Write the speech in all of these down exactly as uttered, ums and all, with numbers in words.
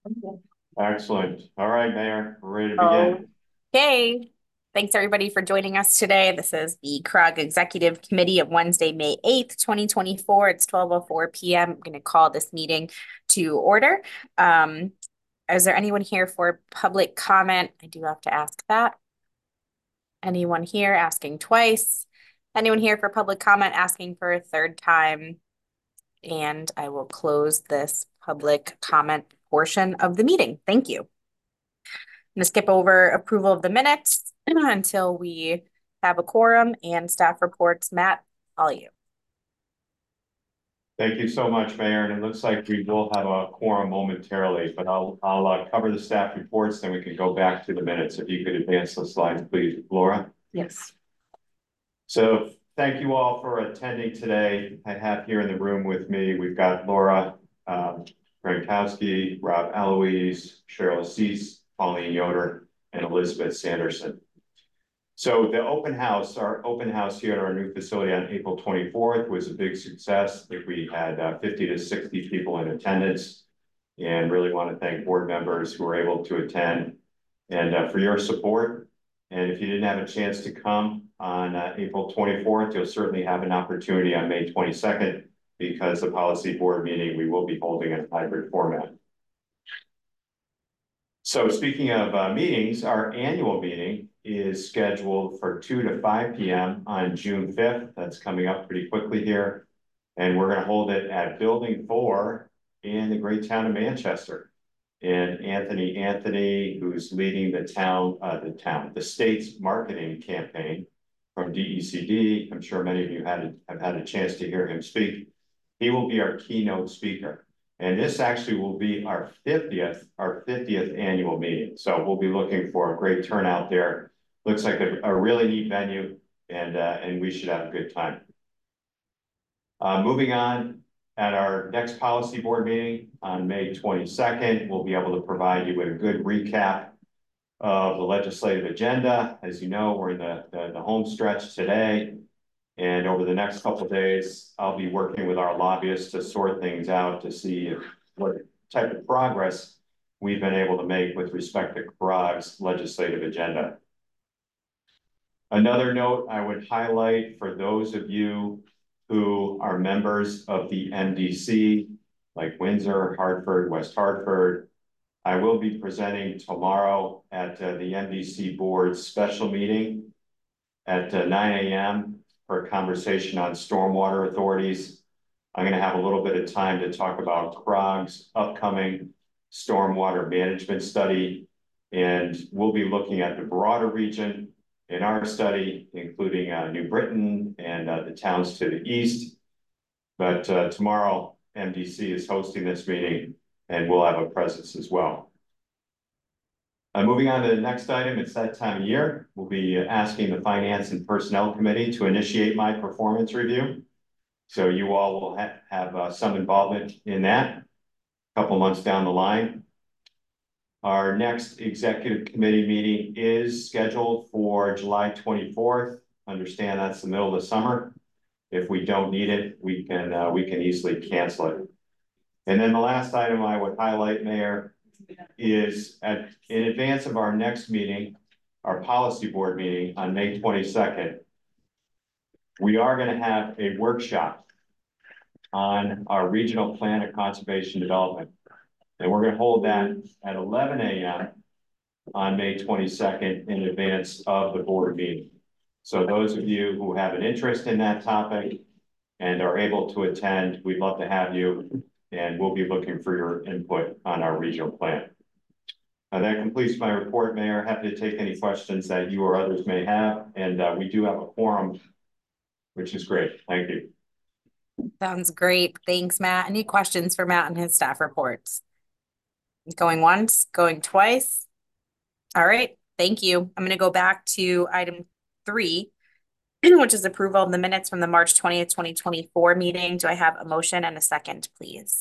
Excellent. All right, Mayor, we're ready to begin. Okay. Thanks everybody for joining us today. This is the C R O G Executive Committee of Wednesday, May eighth, twenty twenty-four. It's twelve oh four p m I'm going to call this meeting to order. Um, is there anyone here for public comment? I do have to ask that. Anyone here asking twice? Anyone here for public comment asking for a third time? And I will close this public comment portion of the meeting. Thank you. I'm going to skip over approval of the minutes until we have a quorum and staff reports. Matt, all you. Thank you so much, Mayor. And it looks like we will have a quorum momentarily, but I'll, I'll uh, cover the staff reports, then we can go back to the minutes. If you could advance the slides, please, Laura. Yes. So thank you all for attending today. I have here in the room with me, we've got Laura um, Gronkowski, Rob Eloise, Cheryl Cease, Pauline Yoder, and Elizabeth Sanderson. So the open house, our open house here at our new facility on April twenty-fourth was a big success. I think we had uh, fifty to sixty people in attendance, and really want to thank board members who were able to attend and uh, for your support. And if you didn't have a chance to come on uh, April twenty-fourth, you'll certainly have an opportunity on May twenty-second, because the policy board meeting, we will be holding a hybrid format. So speaking of uh, meetings, our annual meeting is scheduled for two to five p m on June fifth. That's coming up pretty quickly here. And we're going to hold it at Building four in the great town of Manchester. And Anthony Anthony, who's leading the town, uh, the town, the state's marketing campaign from D E C D. I'm sure many of you had have had a chance to hear him speak. He will be our keynote speaker. And this actually will be our fiftieth, our fiftieth annual meeting. So we'll be looking for a great turnout there. Looks like a, a really neat venue, and, uh, and we should have a good time. Uh, moving on, at our next policy board meeting on May twenty-second, we'll be able to provide you with a good recap of the legislative agenda. As you know, we're in the, the, the home stretch today. And over the next couple of days, I'll be working with our lobbyists to sort things out to see if, what type of progress we've been able to make with respect to C R O G's legislative agenda. Another note I would highlight for those of you who are members of the M D C, like Windsor, Hartford, West Hartford, I will be presenting tomorrow at uh, the M D C board's special meeting at uh, nine a m for a conversation on stormwater authorities. I'm going to have a little bit of time to talk about C R O G's upcoming stormwater management study. And we'll be looking at the broader region in our study, including uh, New Britain and uh, the towns to the east. But uh, tomorrow, M D C is hosting this meeting, and we'll have a presence as well. Uh, moving on to the next item, it's that time of year. We'll be asking the Finance and Personnel Committee to initiate my performance review. So you all will ha have uh, some involvement in that a couple months down the line. Our next executive committee meeting is scheduled for July twenty-fourth. Understand that's the middle of the summer. If we don't need it, we can uh, we can easily cancel it. And then the last item I would highlight, Mayor, is at, in advance of our next meeting, our policy board meeting on May twenty-second, we are going to have a workshop on our regional plan of conservation development. And we're going to hold that at eleven a m on May twenty-second in advance of the board meeting. So those of you who have an interest in that topic and are able to attend, we'd love to have you, and we'll be looking for your input on our regional plan. Uh, that completes my report, Mayor. Happy to take any questions that you or others may have. And uh, we do have a quorum, which is great. Thank you. Sounds great. Thanks, Matt. Any questions for Matt and his staff reports? Going once, going twice. All right. Thank you. I'm going to go back to item three, which is approval of the minutes from the March twentieth, twenty twenty-four meeting. Do I have a motion and a second, please?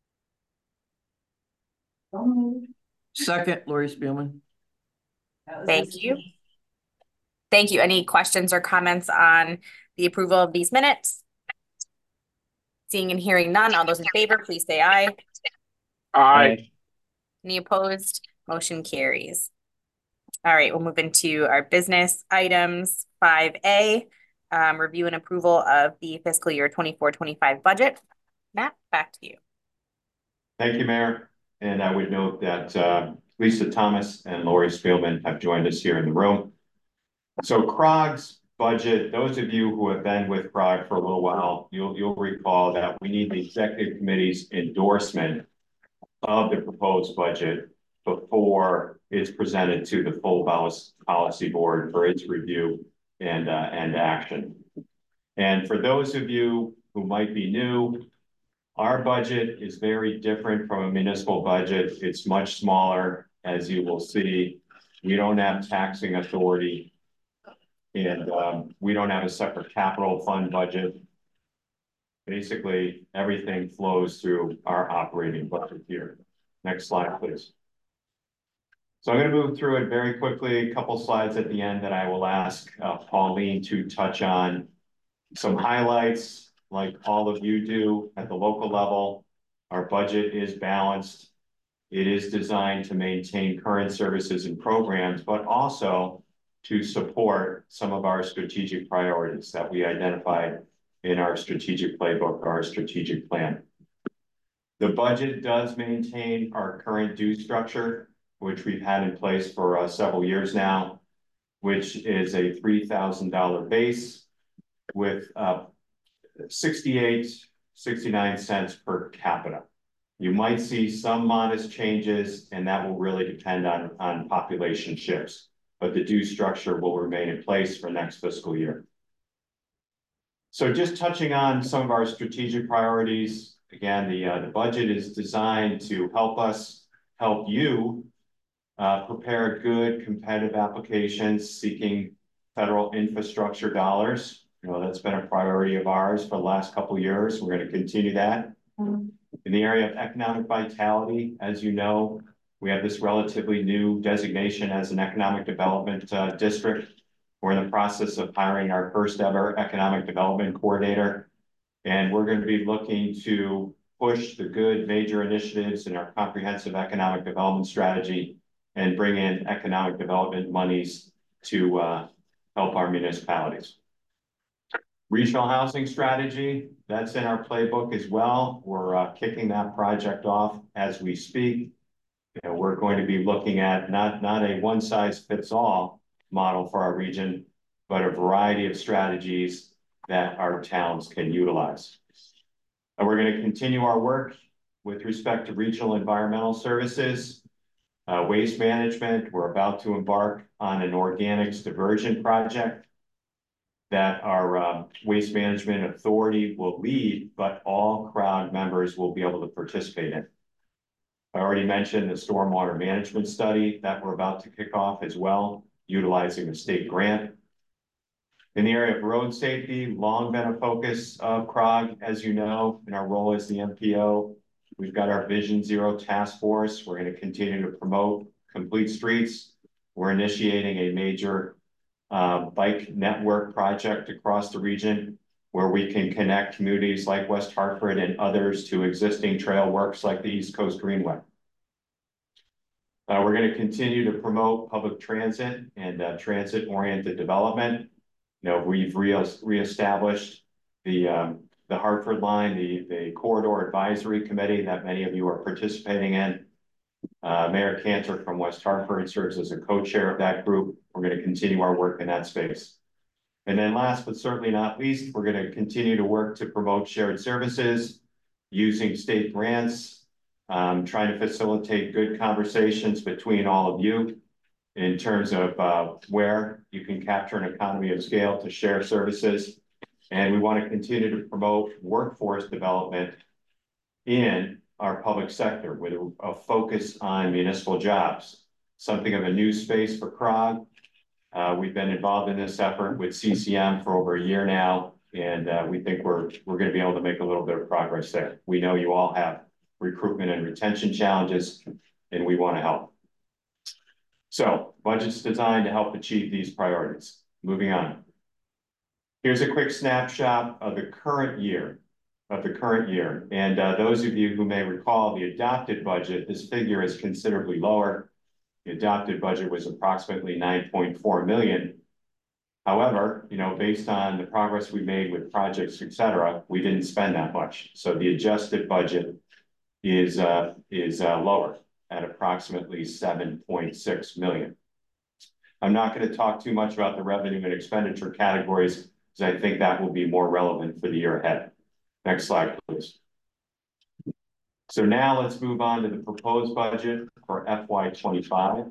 Second, Lori Spielman. Thank you. Thank you. Any questions or comments on the approval of these minutes? Seeing and hearing none, all those in favor, please say aye. Aye. Any opposed? Motion carries. All right, we'll move into our business items. Five A, um, review and approval of the fiscal year twenty-four twenty-five budget. Matt, back to you. Thank you, Mayor. And I would note that uh, Lisa Thomas and Lori Spielman have joined us here in the room. So C R O G's budget, those of you who have been with C R O G for a little while, you'll, you'll recall that we need the executive committee's endorsement of the proposed budget before it's presented to the full policy board for its review and, uh, and action. And for those of you who might be new, our budget is very different from a municipal budget. It's much smaller, as you will see. We don't have taxing authority, and um, we don't have a separate capital fund budget. Basically, everything flows through our operating budget here. Next slide, please. So I'm going to move through it very quickly. A couple slides at the end that I will ask uh, Pauline to touch on. Some highlights, like all of you do at the local level. Our budget is balanced. It is designed to maintain current services and programs, but also to support some of our strategic priorities that we identified in our strategic playbook, our strategic plan. The budget does maintain our current due structure, which we've had in place for uh, several years now, which is a three thousand dollar base with uh, sixty-eight, sixty-nine cents per capita. You might see some modest changes, and that will really depend on, on population shifts, but the due structure will remain in place for next fiscal year. So just touching on some of our strategic priorities, again, the, uh, the budget is designed to help us, help you uh, prepare good competitive applications seeking federal infrastructure dollars. You know, that's been a priority of ours for the last couple of years. We're going to continue that. Mm-hmm. In the area of economic vitality, as you know, we have this relatively new designation as an economic development uh, district. We're in the process of hiring our first ever economic development coordinator, and we're going to be looking to push the good major initiatives in our comprehensive economic development strategy and bring in economic development monies to uh, help our municipalities. Regional housing strategy, that's in our playbook as well. We're uh, kicking that project off as we speak. You know, we're going to be looking at not, not a one size fits all model for our region, but a variety of strategies that our towns can utilize. And we're going to continue our work with respect to regional environmental services, uh, waste management. We're about to embark on an organics diversion project that our uh, waste management authority will lead, but all C R O G members will be able to participate in. I already mentioned the stormwater management study that we're about to kick off as well, utilizing a state grant. In the area of road safety, long been a focus of C R O G, as you know, in our role as the M P O. We've got our Vision Zero task force. We're going to continue to promote complete streets. We're initiating a major uh, bike network project across the region where we can connect communities like West Hartford and others to existing trail works like the East Coast Greenway. Uh, we're going to continue to promote public transit and uh, transit-oriented development. You know, we've re reestablished the um, the Hartford line, the, the Corridor Advisory Committee that many of you are participating in. Uh, Mayor Cantor from West Hartford serves as a co-chair of that group. We're going to continue our work in that space. And then last but certainly not least, we're going to continue to work to promote shared services using state grants, um, trying to facilitate good conversations between all of you in terms of uh, where you can capture an economy of scale to share services. And we want to continue to promote workforce development in our public sector with a, a focus on municipal jobs, something of a new space for C R O G. Uh, we've been involved in this effort with C C M for over a year now, and uh, we think we're, we're going to be able to make a little bit of progress there. We know you all have recruitment and retention challenges, and we want to help. So, budget's designed to help achieve these priorities. Moving on. Here's a quick snapshot of the current year. of the current year. And uh, those of you who may recall the adopted budget, this figure is considerably lower. The adopted budget was approximately nine point four million. However, you know, based on the progress we made with projects, et cetera, we didn't spend that much. So the adjusted budget is, uh, is uh, lower at approximately seven point six million. I'm not going to talk too much about the revenue and expenditure categories because I think that will be more relevant for the year ahead. Next slide, please. So now let's move on to the proposed budget for F Y twenty-five.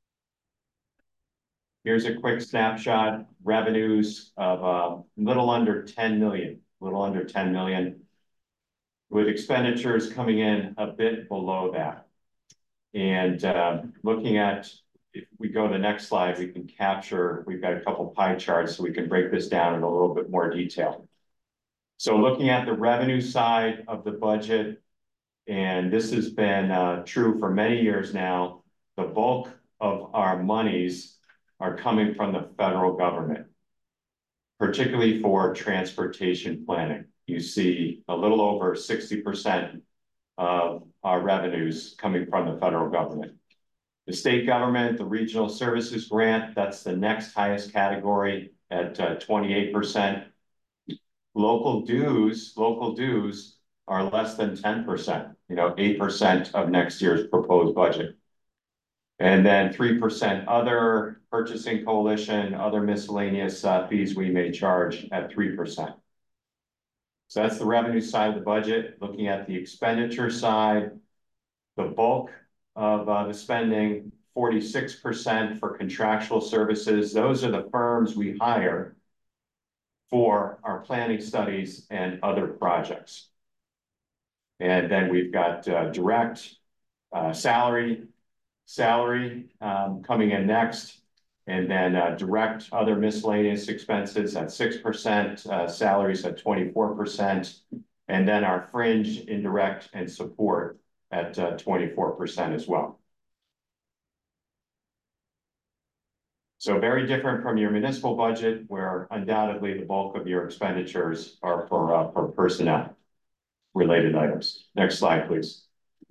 Here's a quick snapshot. Revenues of a uh, little under ten million, little under ten million, with expenditures coming in a bit below that. And uh, looking at, if we go to the next slide, we can capture, we've got a couple pie charts so we can break this down in a little bit more detail. So looking at the revenue side of the budget, and this has been uh, true for many years now, the bulk of our monies are coming from the federal government, particularly for transportation planning. You see a little over sixty percent of our revenues coming from the federal government. The state government, the regional services grant, that's the next highest category at uh, twenty-eight percent. Local dues, local dues are less than ten percent, you know, eight percent of next year's proposed budget. And then three percent other purchasing coalition, other miscellaneous uh, fees we may charge at three percent. So that's the revenue side of the budget. Looking at the expenditure side, the bulk of uh, the spending, forty-six percent for contractual services. Those are the firms we hire for our planning studies and other projects. And then we've got uh, direct uh, salary, salary um, coming in next, and then uh, direct other miscellaneous expenses at six percent, uh, salaries at twenty-four percent, and then our fringe, indirect, and support at uh, twenty-four percent as well. So very different from your municipal budget, where undoubtedly the bulk of your expenditures are for, uh, for personnel related items. Next slide, please.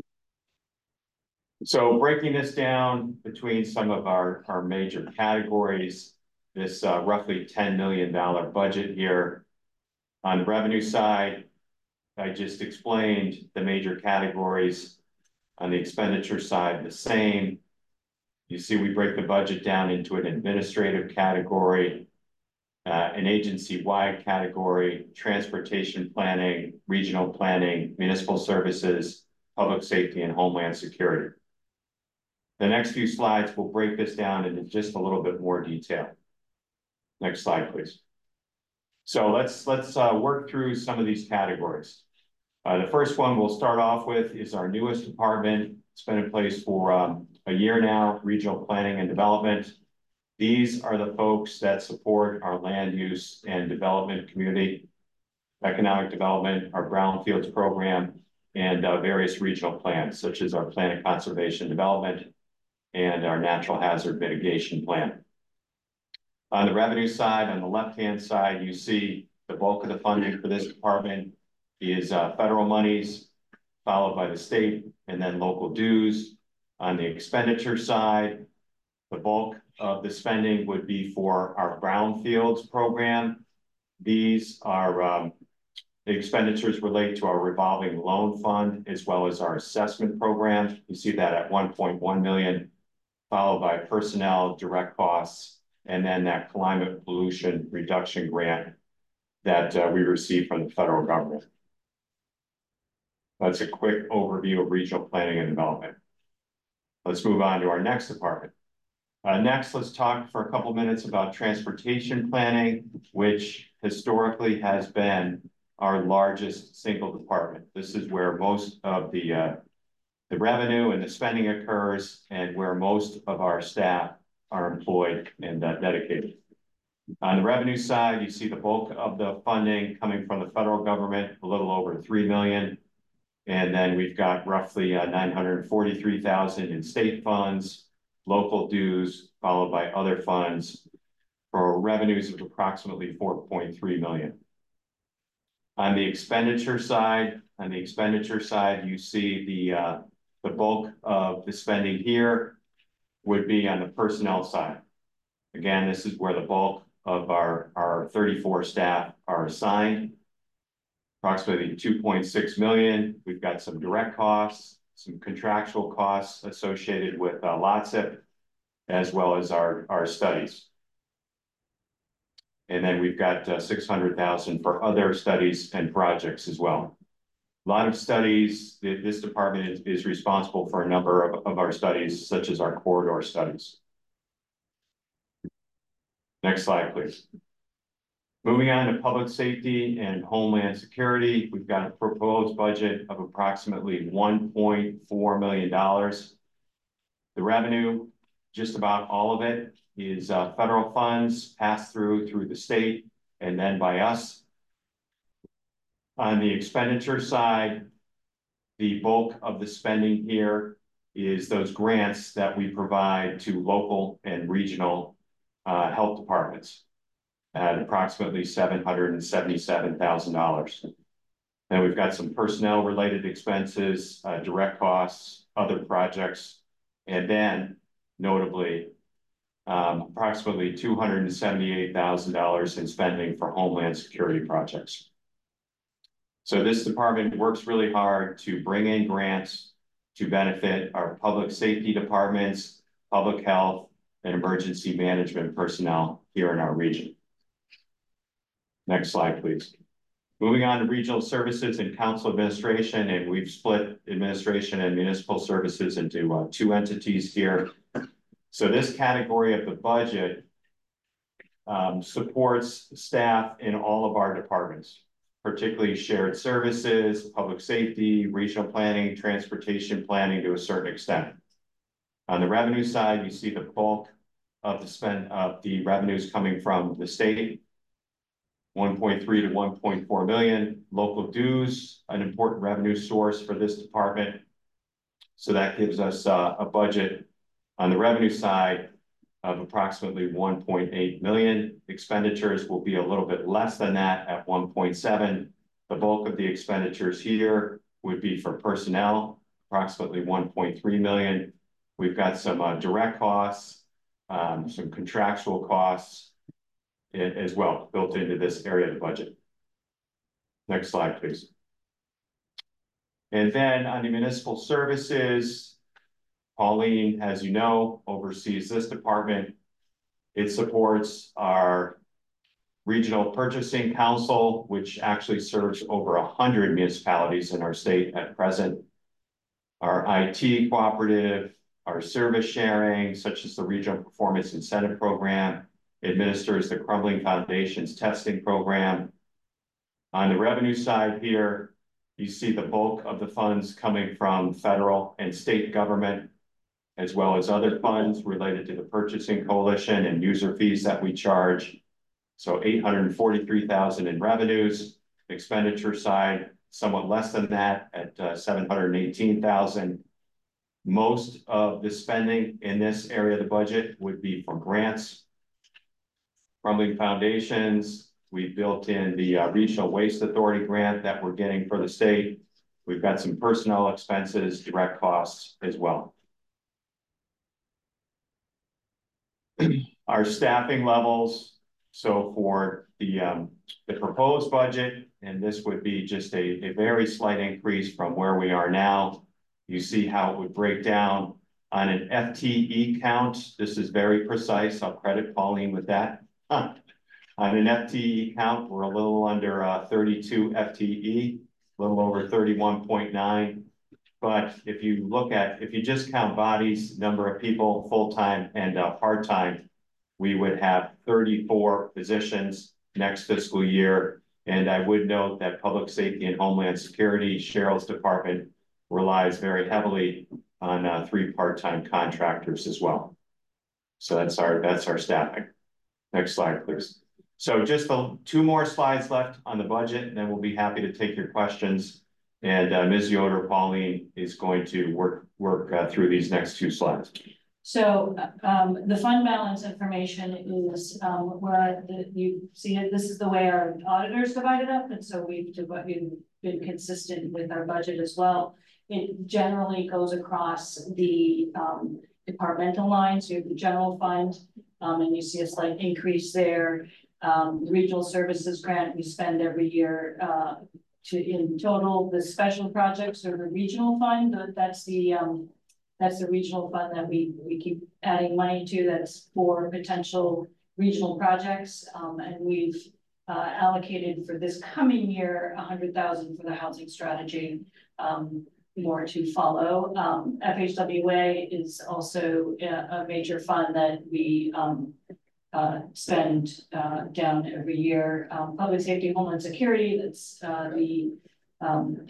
So breaking this down between some of our, our major categories, this uh, roughly ten million dollar budget here. On the revenue side, I just explained the major categories. On the expenditure side, the same. You see, we break the budget down into an administrative category, uh, an agency-wide category, transportation planning, regional planning, municipal services, public safety, and homeland security. The next few slides will break this down into just a little bit more detail. Next slide, please. So let's, let's uh, work through some of these categories. Uh, the first one we'll start off with is our newest department. It's been in place for um, a year now, regional planning and development. These are the folks that support our land use and development community, economic development, our brownfields program, and uh, various regional plans, such as our plan of conservation development and our natural hazard mitigation plan. On the revenue side, on the left-hand side, you see the bulk of the funding for this department is uh, federal monies, followed by the state, and then local dues. On the expenditure side, the bulk of the spending would be for our brownfields program. These are um, the expenditures relate to our revolving loan fund, as well as our assessment program. You see that at one point one million, followed by personnel, direct costs, and then that climate pollution reduction grant that uh, we received from the federal government. That's a quick overview of regional planning and development. Let's move on to our next department. Uh, next, let's talk for a couple minutes about transportation planning, which historically has been our largest single department. This is where most of the, uh, the revenue and the spending occurs, and where most of our staff are employed and uh, dedicated. On the revenue side, you see the bulk of the funding coming from the federal government, a little over three million. And then we've got roughly uh, nine hundred forty-three thousand in state funds, local dues, followed by other funds for revenues of approximately four point three million. On the expenditure side, on the expenditure side, you see the, uh, the bulk of the spending here would be on the personnel side. Again, this is where the bulk of our, our thirty-four staff are assigned. Approximately two point six million. We've got some direct costs, some contractual costs associated with uh, LOTSIP, as well as our, our studies. And then we've got uh, six hundred thousand for other studies and projects as well. A lot of studies, this department is, is responsible for a number of, of our studies, such as our corridor studies. Next slide, please. Moving on to public safety and homeland security, we've got a proposed budget of approximately one point four million dollars. The revenue, just about all of it, is uh, federal funds passed through through the state and then by us. On the expenditure side, the bulk of the spending here is those grants that we provide to local and regional uh, health departments at approximately seven hundred seventy-seven thousand dollars. Then we've got some personnel related expenses, uh, direct costs, other projects, and then notably um, approximately two hundred seventy-eight thousand dollars in spending for homeland security projects. So this department works really hard to bring in grants to benefit our public safety departments, public health, and emergency management personnel here in our region. Next slide, please. Moving on to regional services and council administration, and we've split administration and municipal services into uh, two entities here. So this category of the budget um, supports staff in all of our departments, particularly shared services, public safety, regional planning, transportation planning to a certain extent. On the revenue side, you see the bulk of the spend of the revenues coming from the state, one point three to one point four million. Local dues, an important revenue source for this department. So that gives us uh, a budget on the revenue side of approximately one point eight million. Expenditures will be a little bit less than that at one point seven. The bulk of the expenditures here would be for personnel, approximately one point three million. We've got some uh, direct costs, um, some contractual costs as well built into this area of the budget. Next slide, please. And then on the municipal services, Pauline, as you know, oversees this department. It supports our regional purchasing council, which actually serves over one hundred municipalities in our state at present. Our I T cooperative, our service sharing, such as the Regional Performance Incentive Program, administers the Crumbling Foundation's testing program. On the revenue side here, you see the bulk of the funds coming from federal and state government, as well as other funds related to the purchasing coalition and user fees that we charge. So eight hundred forty-three thousand in revenues. Expenditure side, somewhat less than that at uh, seven hundred eighteen thousand. Most of the spending in this area of the budget would be for grants. Crumbling Foundations, we built in the uh, Regional Waste Authority grant that we're getting for the state. We've got some personnel expenses, direct costs as well. Our staffing levels, so for the, um, the proposed budget, and this would be just a, a very slight increase from where we are now. You see how it would break down on an F T E count. This is very precise. I'll credit Pauline with that. Huh. On an F T E count, we're a little under uh, thirty-two F T E, a little over thirty-one point nine. But if you look at, if you just count bodies, number of people, full-time and uh, part-time, we would have thirty-four positions next fiscal year. And I would note that Public Safety and Homeland Security, Cheryl's department, relies very heavily on uh, three part-time contractors as well. So that's our, that's our staffing. Next slide, please. So just the two more slides left on the budget, and then we'll be happy to take your questions. And uh, Miz Yoder, Pauline, is going to work, work uh, through these next two slides. So um, the fund balance information is um, where the, you see it. This is the way our auditors divided up, and so we've divided, been consistent with our budget as well. It generally goes across the um, departmental lines. You have the general fund, um, and you see a slight increase there. Um, the regional services grant we spend every year uh, to in total. The special projects or the regional fund, that's the um, That's the regional fund that we, we keep adding money to. That's for potential regional projects. Um, and we've uh, allocated for this coming year, a hundred thousand for the housing strategy, um, more to follow. Um, F H W A is also a, a major fund that we um, uh, spend uh, down every year. Um, public safety, homeland security, that's uh, the um,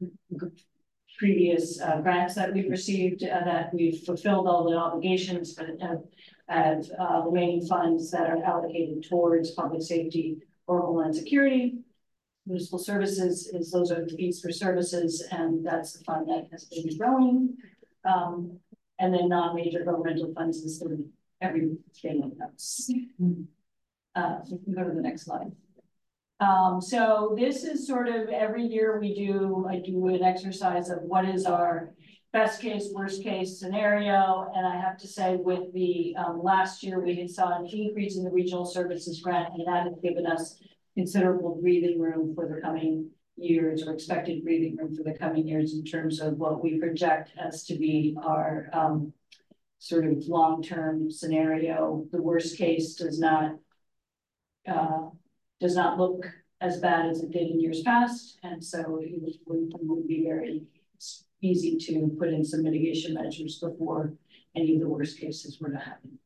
previous uh, grants that we've received, uh, that we've fulfilled all the obligations, but have, have uh, remaining funds that are allocated towards public safety or homeland security. Municipal services is those are the fees for services, and that's the fund that has been growing. Um, and then non-major governmental funds is sort of everything else. Uh, so you can go to the next slide. Um, so this is sort of every year we do, I do an exercise of what is our best case, worst case scenario. And I have to say with the um, last year, we had saw an increase in the regional services grant, and that has given us considerable breathing room for the coming years, or expected breathing room for the coming years in terms of what we project as to be our um, sort of long-term scenario. The worst case does not uh, does not look as bad as it did in years past. And so it would, would be very easy to put in some mitigation measures before any of the worst cases were to happen.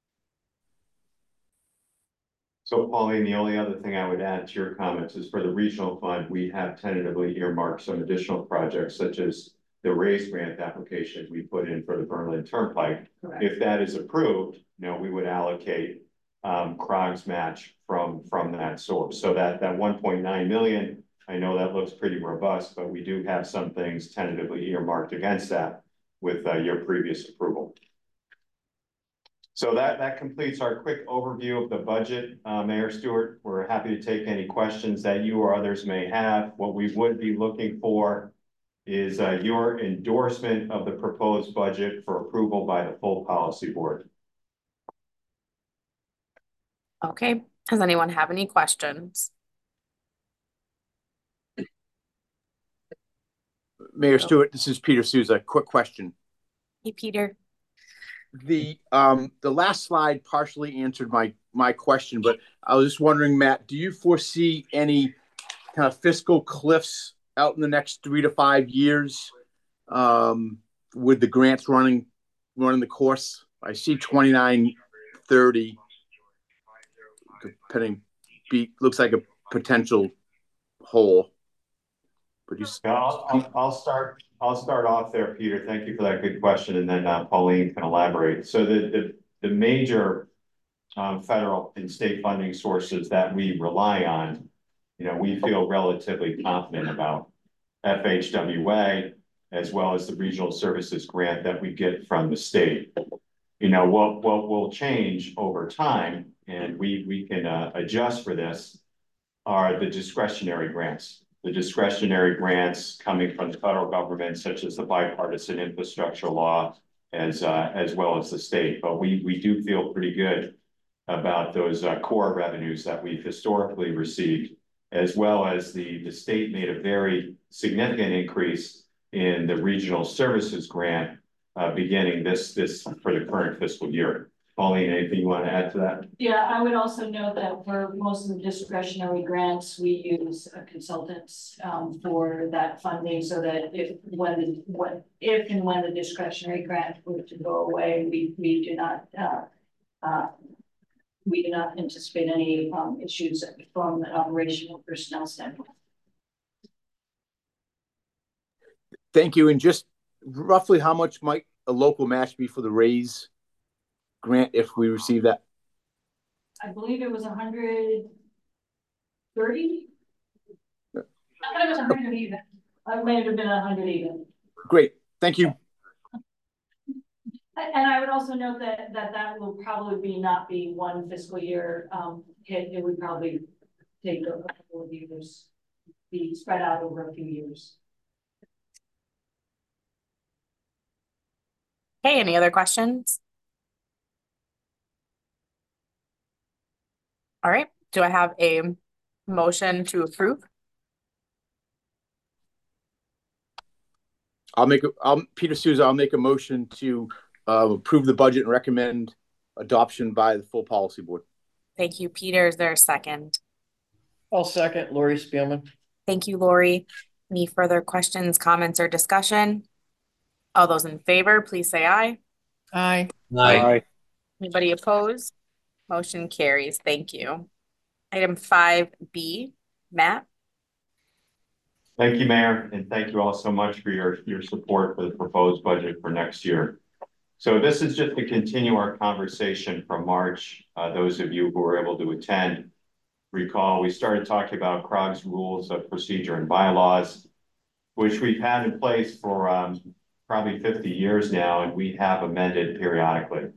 So Pauline, the only other thing I would add to your comments is for the regional fund, we have tentatively earmarked some additional projects such as the RAISE grant application we put in for the Berlin Turnpike. Correct. If that is approved, you know, we would allocate um, C R O G's match from, from that source. So that, that one point nine million, I know that looks pretty robust, but we do have some things tentatively earmarked against that with uh, your previous approval. So that, that completes our quick overview of the budget. Uh, Mayor Stewart, we're happy to take any questions that you or others may have. What we would be looking for is uh, your endorsement of the proposed budget for approval by the full policy board. Okay, does anyone have any questions? Mayor Stewart, this is Peter Souza. Quick question. Hey, Peter. The um the last slide partially answered my my question, but I was just wondering, Matt, do you foresee any kind of fiscal cliffs out in the next three to five years um, with the grants running running the course? I see twenty-nine thirty. Depending, be looks like a potential hole. But you, yeah, I'll, I'll, I'll start. I'll start off there, Peter. Thank you for that good question, and then uh, Pauline can elaborate. So the the, the major um, federal and state funding sources that we rely on, you know, we feel relatively confident about F H W A as well as the regional services grant that we get from the state. You know, what what will change over time, and we we can uh, adjust for this, are the discretionary grants. The discretionary grants coming from the federal government, such as the bipartisan infrastructure law, as uh, as well as the state. But we we do feel pretty good about those uh, core revenues that we've historically received, as well as the the state made a very significant increase in the regional services grant uh, beginning this this for the current fiscal year. Pauline, anything you want to add to that? Yeah, I would also note that for most of the discretionary grants, we use uh, consultants um, for that funding, so that if when the what if and when the discretionary grant were to go away, we we do not uh, uh, we do not anticipate any um, issues from an operational personnel standpoint. thank you. And just roughly, how much might a local match be for the RAISE grant if we receive that? I believe it was one hundred thirty. I thought it was one hundred even. I might have been one hundred even. Great, thank you. And I would also note that, that that will probably be not be one fiscal year, um, hit, it would probably take a couple of years, be spread out over a few years. Okay, any other questions? All right, do I have a motion to approve? I'll make, a, I'll, Peter Souza, I'll make a motion to uh, approve the budget and recommend adoption by the full policy board. Thank you, Peter. Is there a second? I'll second Lori Spielman. Thank you, Lori. Any further questions, comments, or discussion? All those in favor, please say aye. Aye. Aye. Anybody opposed? Motion carries. Thank you. Item five B, Matt. Thank you, Mayor, and thank you all so much for your, your support for the proposed budget for next year. So this is just to continue our conversation from March. Uh, those of you who were able to attend, recall we started talking about C R O G's rules of procedure and bylaws, which we've had in place for um, probably fifty years now, and we have amended periodically.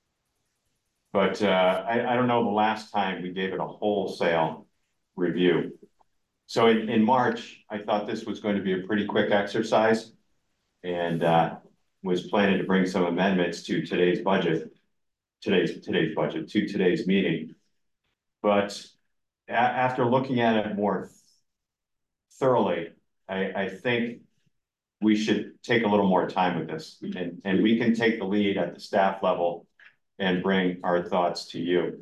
But uh, I, I don't know the last time we gave it a wholesale review. So in, in March, I thought this was going to be a pretty quick exercise and uh, was planning to bring some amendments to today's budget, today's today's budget, to today's meeting. But a after looking at it more thoroughly, I, I think we should take a little more time with this, and, and we can take the lead at the staff level and bring our thoughts to you.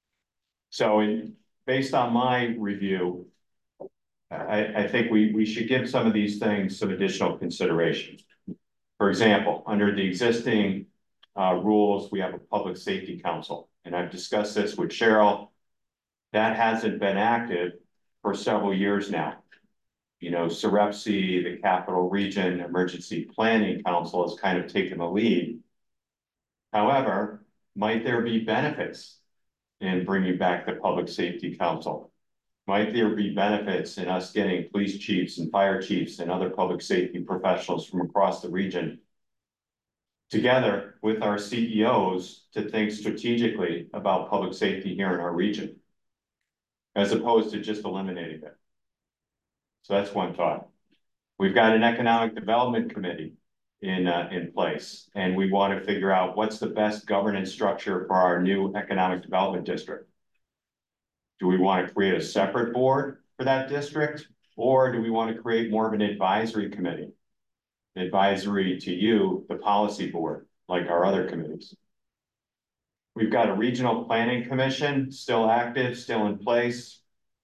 So in, based on my review, I, I think we, we should give some of these things some additional consideration. For example, under the existing uh, rules, we have a public safety council, and I've discussed this with Cheryl. That hasn't been active for several years now. You know, C R E P C, the Capital Region Emergency Planning Council has kind of taken the lead. However, might there be benefits in bringing back the Public Safety Council? Might there be benefits in us getting police chiefs and fire chiefs and other public safety professionals from across the region together with our C E Os to think strategically about public safety here in our region, as opposed to just eliminating it? So that's one thought. We've got an economic development committee in, uh, in place, and we want to figure out what's the best governance structure for our new economic development district. Do we want to create a separate board for that district, or do we want to create more of an advisory committee? Advisory to you, the policy board, like our other committees. We've got a regional planning commission, still active, still in place.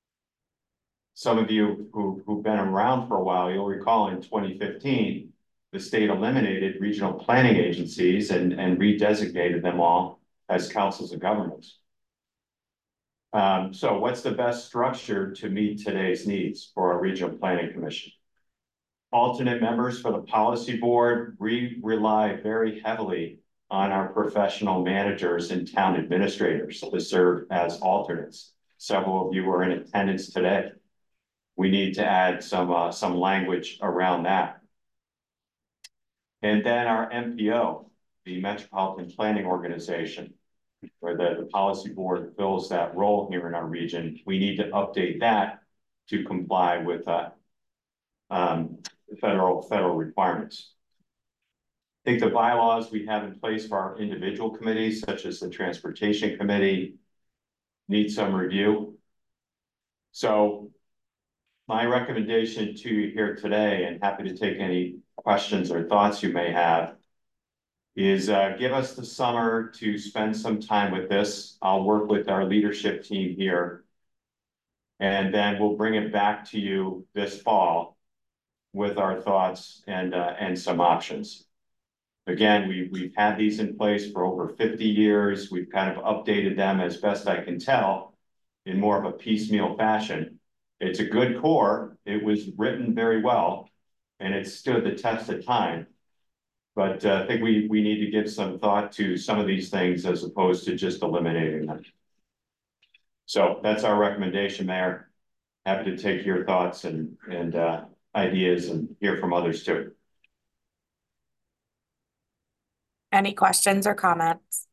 Some of you who, who've been around for a while, you'll recall in twenty fifteen, the state eliminated regional planning agencies and, and redesignated them all as councils of governments. Um, so what's the best structure to meet today's needs for our regional planning commission? Alternate members for the policy board, we rely very heavily on our professional managers and town administrators to serve as alternates. Several of you are in attendance today. We need to add some, uh, some language around that. And then our M P O, the Metropolitan Planning Organization, where the, the policy board fills that role here in our region. We need to update that to comply with uh, um, federal, federal requirements. I think the bylaws we have in place for our individual committees, such as the Transportation Committee, need some review. So my recommendation to you here today, and happy to take any questions or thoughts you may have, is uh, give us the summer to spend some time with this. I'll work with our leadership team here, and then we'll bring it back to you this fall with our thoughts and, uh, and some options. Again, we, we've had these in place for over fifty years. We've kind of updated them as best I can tell in more of a piecemeal fashion. It's a good core. It was written very well, and it stood the test of time. But uh, I think we, we need to give some thought to some of these things as opposed to just eliminating them. So that's our recommendation, Mayor. Happy to take your thoughts and, and uh, ideas and hear from others too. Any questions or comments?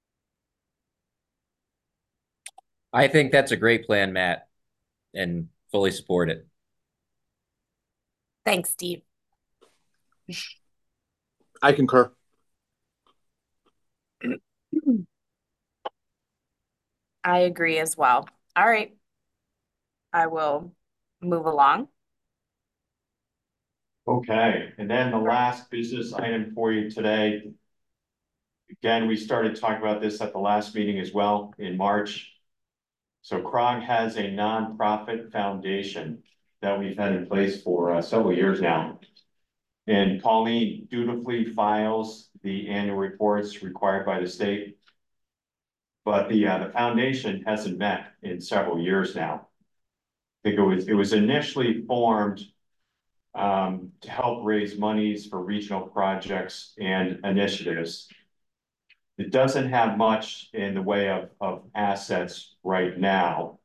I think that's a great plan, Matt, and fully support it. Thanks, Steve. I concur. I agree as well. All right. I will move along. Okay, and then the last business item for you today. Again, we started talking about this at the last meeting as well in March. So C R O G has a nonprofit foundation that we've had in place for uh, several years now. And Pauline dutifully files the annual reports required by the state. But the uh, the foundation hasn't met in several years now. I think it was it was initially formed um, to help raise monies for regional projects and initiatives. It doesn't have much in the way of, of assets right now.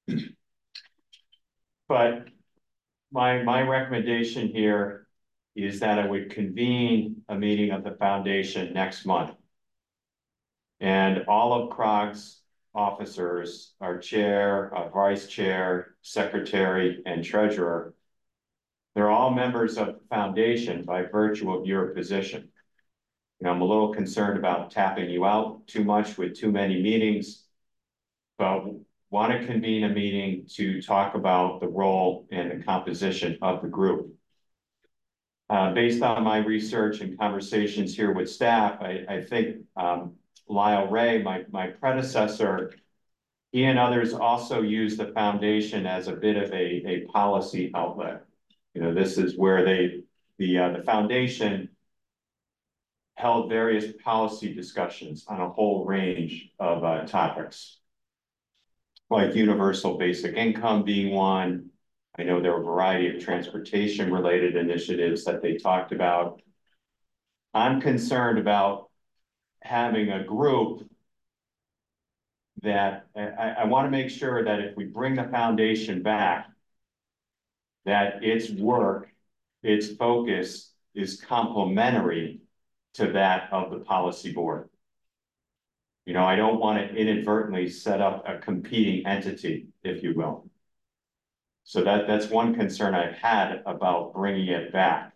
But my, my recommendation here is that I would convene a meeting of the foundation next month. And all of C R O G's officers, our chair, our vice chair, secretary, and treasurer, they're all members of the foundation by virtue of your position. You know, I'm a little concerned about tapping you out too much with too many meetings, but want to convene a meeting to talk about the role and the composition of the group. Uh, based on my research and conversations here with staff, I, I think um, Lyle Ray, my, my predecessor, he and others also use the foundation as a bit of a, a policy outlet. You know, this is where they, the, uh, the foundation held various policy discussions on a whole range of uh, topics, like universal basic income being one. I know there were a variety of transportation related initiatives that they talked about. I'm concerned about having a group that I, I want to make sure that if we bring the foundation back, that its work, its focus is complementary to that of the policy board. You know, I don't want to inadvertently set up a competing entity, if you will. So that, that's one concern I've had about bringing it back.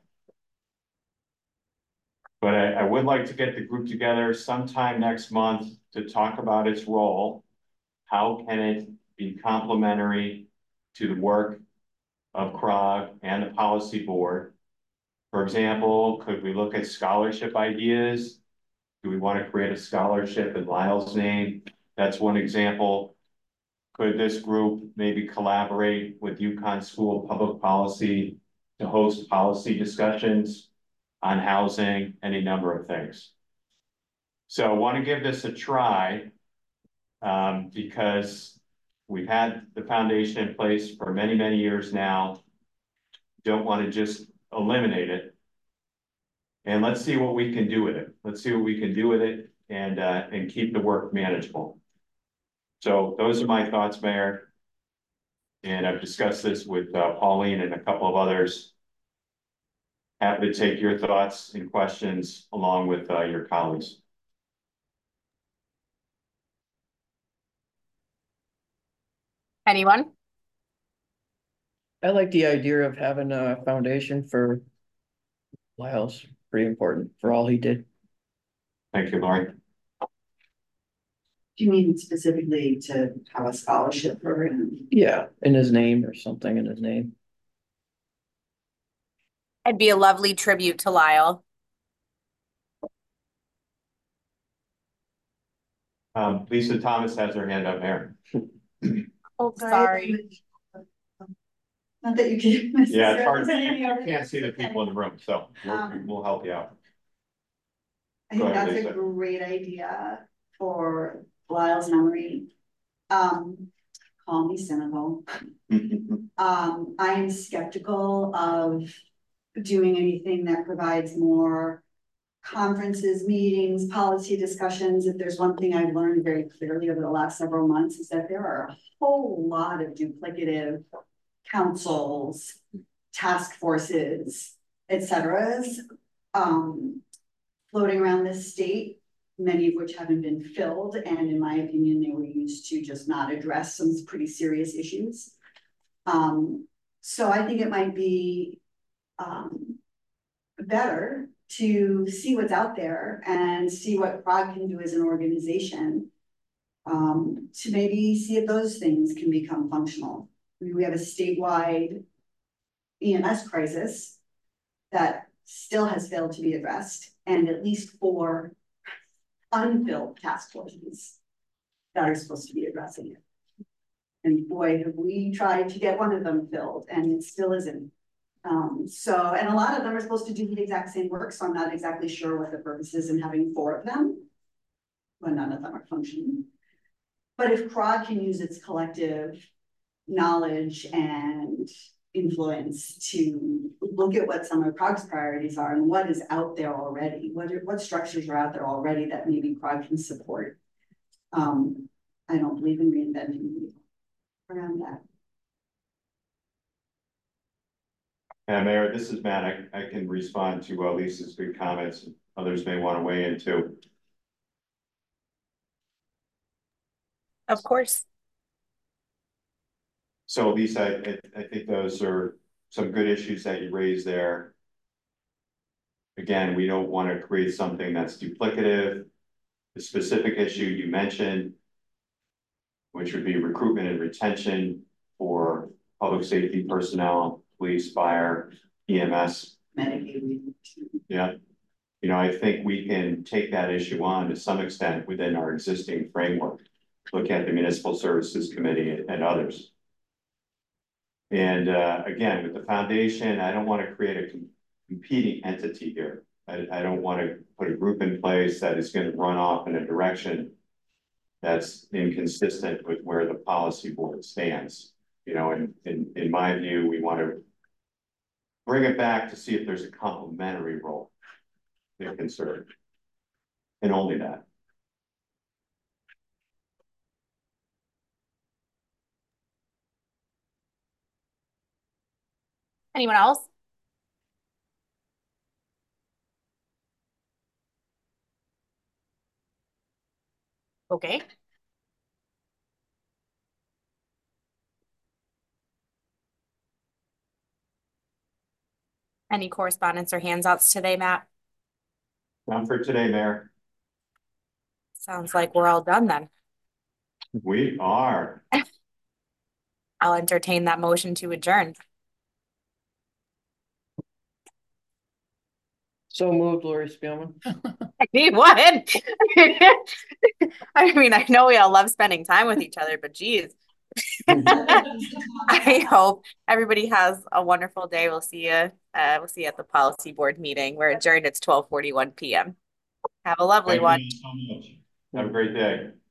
But I, I would like to get the group together sometime next month to talk about its role. How can it be complementary to the work of C R O G and the policy board? For example, could we look at scholarship ideas? Do we want to create a scholarship in Lyle's name? That's one example. Could this group maybe collaborate with UConn School of Public Policy to host policy discussions on housing, any number of things? So I want to give this a try um, because we've had the foundation in place for many, many years now. Don't want to just eliminate it. And let's see what we can do with it. Let's see what we can do with it and, uh, and keep the work manageable. So those are my thoughts, Mayor. And I've discussed this with uh, Pauline and a couple of others. Happy to take your thoughts and questions along with uh, your colleagues. Anyone? I like the idea of having a foundation for Lyle's pretty important for all he did. Thank you, Laurie. Do you mean specifically to have a scholarship program? Yeah, in his name or something in his name. It'd be a lovely tribute to Lyle. Um, Lisa Thomas has her hand up there. Oh, sorry. Not that you can. Yeah, it's hard. You can't see the people in the room, so we'll, Um, we'll help you out. I think Go ahead, that's Lisa. a great idea for Lyle's memory. Um, call me cynical. Um, I am skeptical of doing anything that provides more conferences, meetings, policy discussions. If there's one thing I've learned very clearly over the last several months is that there are a whole lot of duplicative councils, task forces, et cetera. Um, floating around this state, many of which haven't been filled, and in my opinion, they were used to just not address some pretty serious issues. Um, so I think it might be um, better to see what's out there and see what C R O G can do as an organization um, to maybe see if those things can become functional. I mean, we have a statewide E M S crisis that still has failed to be addressed, and at least four unfilled task forces that are supposed to be addressing it. And boy, have we tried to get one of them filled, and it still isn't. Um, so, and a lot of them are supposed to do the exact same work, so I'm not exactly sure what the purpose is in having four of them when none of them are functioning. But if C R O G can use its collective knowledge and influence to look at what some of C R O G's priorities are and what is out there already, what, are, what structures are out there already that maybe C R O G can support. Um, I don't believe in reinventing the wheel around that. Yeah, Mayor, this is Matt. I, I can respond to uh, Lisa's good comments. Others may want to weigh in too. Of course. So Lisa, I, I think those are some good issues that you raised there. Again, we don't want to create something that's duplicative. The specific issue you mentioned, which would be recruitment and retention for public safety personnel, police, fire, E M S. Medicaid. Yeah. You know, I think we can take that issue on to some extent within our existing framework. Look at the Municipal Services Committee and others. And uh, again, with the foundation, I don't want to create a com competing entity here. I, I don't want to put a group in place that is going to run off in a direction that's inconsistent with where the policy board stands. You know, and in, in my view, we want to bring it back to see if there's a complementary role it can serve, and only that. Anyone else? Okay. Any correspondence or handouts today, Matt? Done for today, Mayor. Sounds like we're all done then. We are. I'll entertain that motion to adjourn. So moved, Lori Spielman. I mean, what? I mean, I know we all love spending time with each other, but geez. I hope everybody has a wonderful day. We'll see you. Uh, we'll see you at the policy board meeting. We're adjourned. It's twelve forty-one p m Have a lovely Thank one. you so much. Have a great day.